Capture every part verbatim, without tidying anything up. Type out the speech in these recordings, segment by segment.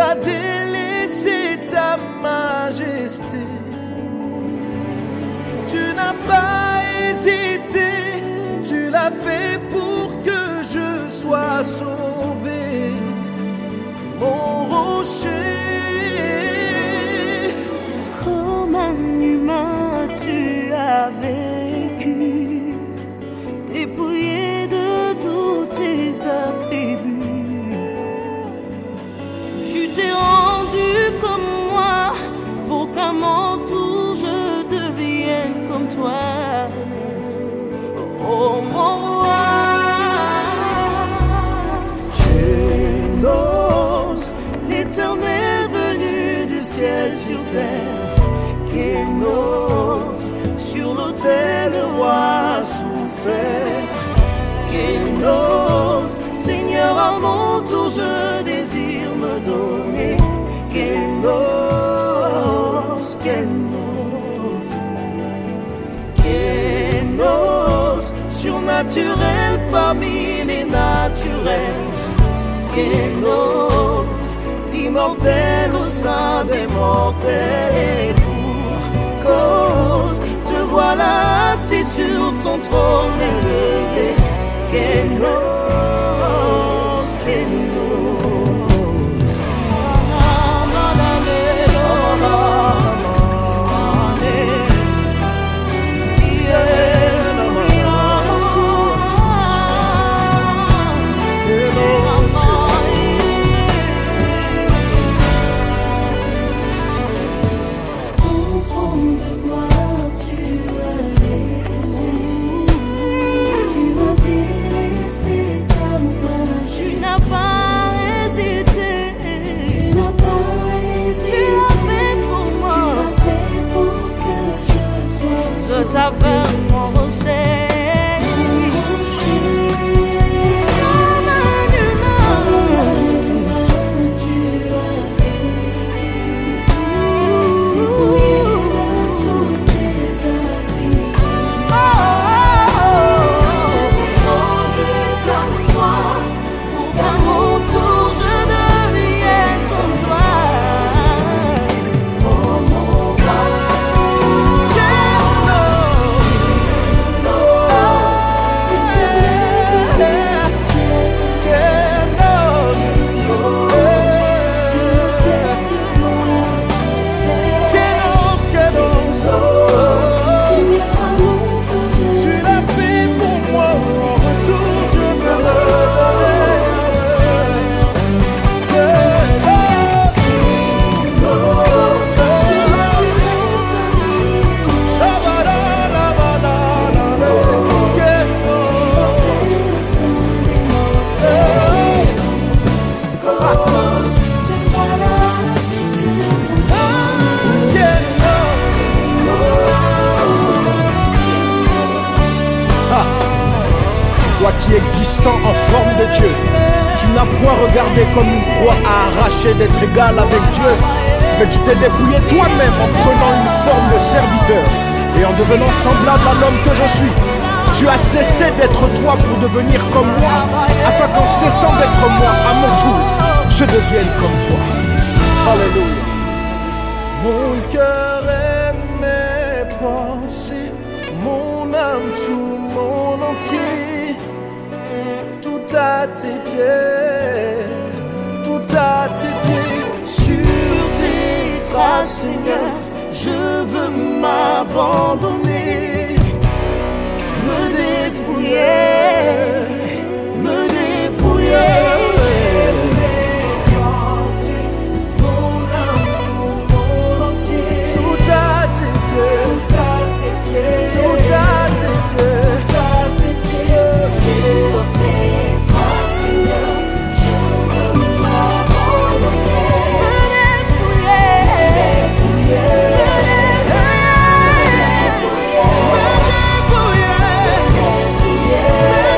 as délaissé ta majesté. Tu n'as pas hésité, tu l'as fait pour que je sois sauvé. Mon rocher, comme un humain tu as vécu, dépouillé de tous tes attributs. Tu t'es rendu comme moi pour qu'à mon tour je devienne comme toi. Oh mon roi, Kénos, l'Éternel venu du ciel sur terre. Kénos, Sur l'autel le roi a souffert. Kénos, Seigneur, à mon tour je désire me donner. Kénos, Kénos, Kénos, surnaturel parmi les naturels. Kénos, l'immortel au sein des mortels. Et pour cause, te voilà assis sur ton trône élevé. Kénos, Kénos. Je t'avais mon rocher. Comme un humain, tu as vécu, dépouillé de tous tes attributs. Je t'ai rendu comme moi, pour qu'à mon tour je devienne comme toi. Toi qui existant en forme de Dieu, tu n'as point regardé comme une proie à arracher d'être égal avec Dieu, mais tu t'es dépouillé toi-même en prenant une forme de serviteur et en devenant semblable à l'homme que je suis. Tu as cessé d'être toi pour devenir comme moi, afin qu'en cessant d'être moi, à mon tour, je devienne comme toi. Alléluia. Mon cœur et mes pensées, mon âme, tout mon entier, tout à tes pieds, tout à tes pieds. Sur tes traces, Seigneur, je veux m'abandonner, me dépouiller, me dépouiller. Yeah.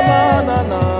na na na.